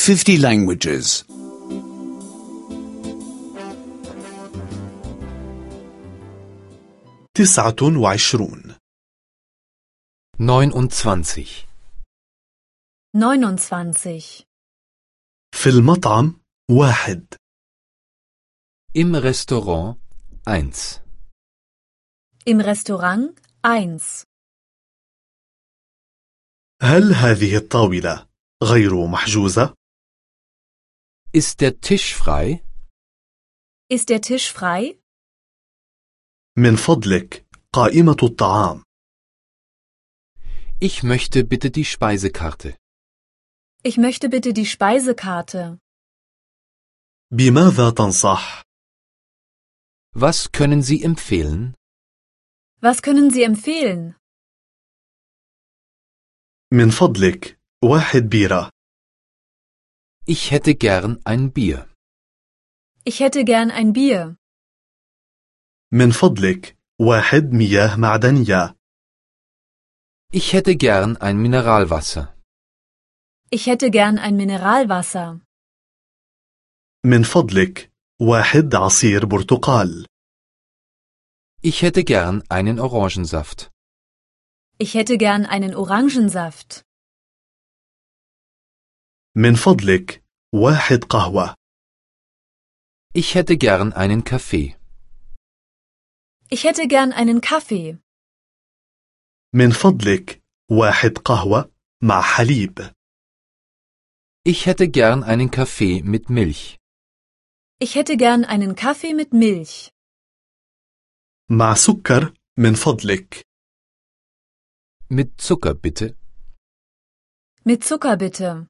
50 languages. 29 29. 29. في المطعم 1. Im Restaurant 1. Im Restaurant 1. هل هذه الطاولة غير محجوزة؟ Ist der Tisch frei? Ist der Tisch frei? من فضلك قائمة الطعام. Ich möchte bitte die Speisekarte. Ich möchte bitte die Speisekarte. بماذا تنصح؟ Was können Sie empfehlen? Was können Sie empfehlen? من فضلك 1 بيرة. Ich hätte gern ein Bier. Ich hätte gern ein Bier. من فضلك 1 مياه معدنية. Ich hätte gern ein Mineralwasser. Ich hätte gern ein Mineralwasser. من فضلك 1 عصير برتقال. Ich hätte gern einen Orangensaft. Ich hätte gern einen Orangensaft. من فضلك 1 قهوة. Ich hätte gern einen Kaffee. Ich hätte gern einen Kaffee. من فضلك 1 قهوة مع حليب. Ich hätte gern einen Kaffee mit Milch. Ich hätte gern einen Kaffee mit Milch. مع سكر من فضلك. Mit Zucker bitte. Mit Zucker bitte.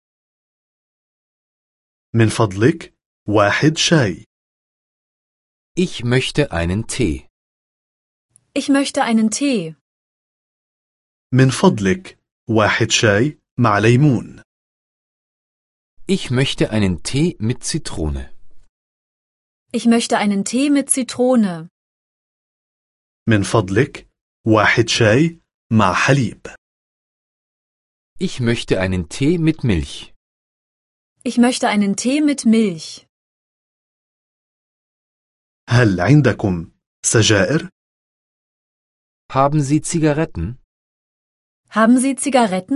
من فضلك 1 شاي. Ich möchte einen Tee. Ich möchte einen Tee. من فضلك 1 شاي مع ليمون. Ich möchte einen Tee mit Zitrone. Ich möchte einen Tee mit Zitrone. من فضلك 1 شاي مع حليب. Ich möchte einen Tee mit Milch. Ich möchte einen Tee mit Milch. هل عندكم سجائر؟ Haben Sie Zigaretten? Haben Sie Zigaretten?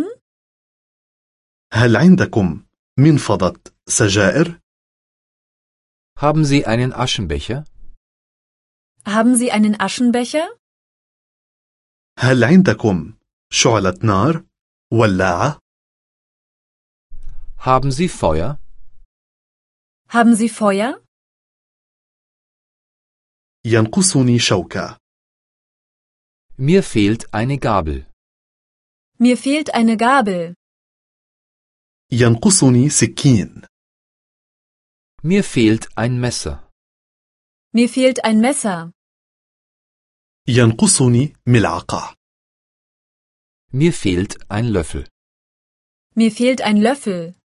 هل عندكم منفضة سجائر؟ Haben Sie einen Aschenbecher? Haben Sie einen Aschenbecher? هل عندكم شعلة نار؟ ولاعة؟ Haben Sie Feuer? Haben Sie Feuer? ينقصني شوكة. Mir fehlt eine Gabel. Mir fehlt eine Gabel. ينقصني سكين. Mir fehlt ein Messer. Mir fehlt ein Messer. ينقصني ملعقة. Mir fehlt ein Löffel. Mir fehlt ein Löffel.